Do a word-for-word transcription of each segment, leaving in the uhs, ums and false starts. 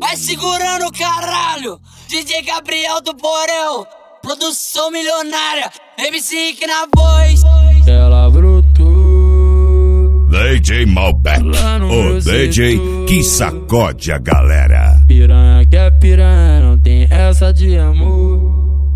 Vai segurando o caralho, D J Gabriel do Borel, produção milionária, M C Rick na voz. Ela brotou D J Malbec, o D J que sacode a galera. Piranha que é piranha, não tem essa de amor.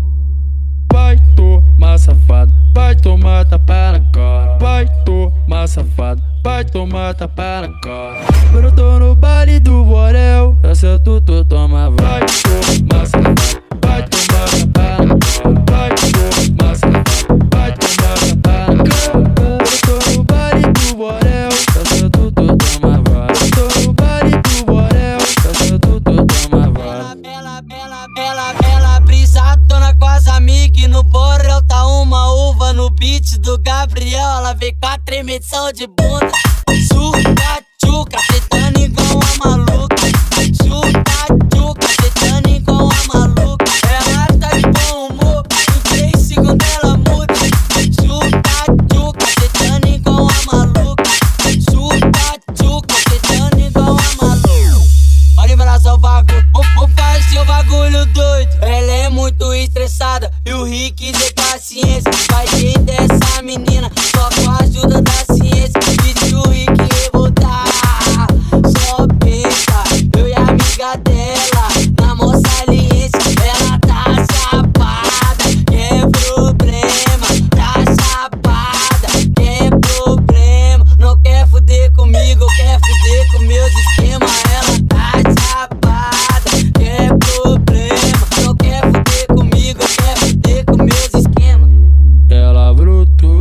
Vai tomar safado, vai tomar tapa na cara. Vai tomar safado, vai tomar tapa na cara. Brotou no baile do Borel, essa tu, tu toma. Vai tomar safado, vai tomar tapa na cara. Vai tomar safado, vai tomar tapa na cara. Brotou no baile do Borel, essa tu, tu toma. Brotou no baile do Borel, essa tu, tu toma. Ela, ela, ela, ela brisadona com as amigas. No Borel tá uma uva no beat do Gabriel. Ela vem com a tremedição de bunda. Chuca, chuca, tretando igual a maluca. Chuca, chuca, tretando igual a maluca. Ela tá de bom humor, em três segundos ela muda. Chuca, chuca, tretando igual a maluca. Chuca, chuca, tretando igual a maluca. Olha pra só o bagulho, vou fazer o bagulho doido. Ela é muito estressada e o Rick de paciência. Vai jeito dessa menina, só com a ajuda da ciência. Pediu o Rick revoltar, só pensa, eu e a amiga dela, na moça aliência. Ela tá chapada, quer problema, tá chapada, quer problema. Não quer fuder comigo, quer fuder com meus esquemas. Ela tá chapada, quer problema. Não quer fuder comigo, quer fuder com meus esquemas. Ela brotou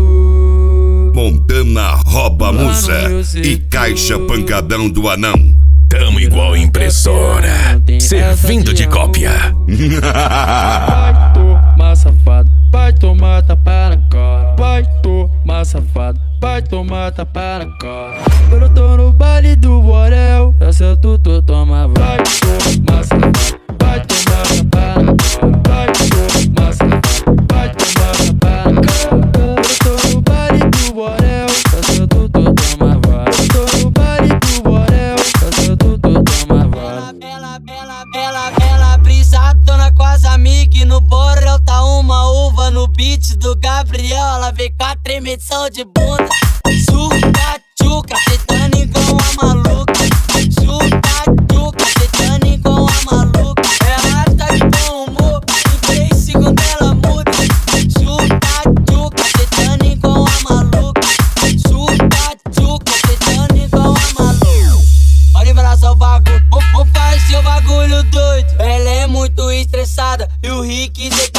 Montana rouba musa e caixa pancadão do anão. Tamo igual impressora, servindo de cópia. Vai tomar safado, vai tomar tapa na cara. Vai tomar safado, vai tomar tapa na cara. Brotou no baile do Borel, essa tu, tu toma. Vai tomar safado, vai tomar tapa na cara. Vai tomar safado, vai tomar tapa na cara. Brotou no baile do Borel, essa tu, tu toma. Brotou no baile do Borel, essa tu, tu toma. Ela, ela, ela, ela brisadona com as amigas. No Borel tá uma uva no beat do Gabriel. Ela vem com a tremedição de bunda. Chuca, chuca, tretando igual a maluca. Chuca, chuca, tretando igual a maluca. Ela tá de bom humor, em três segundos ela muda. Chuca, chuca, tretando igual a maluca. Chuca, chuca, tretando igual a maluca. Olha pra só o bagulho, vou fazer o bagulho doido. Ela é muito estressada e o Rick de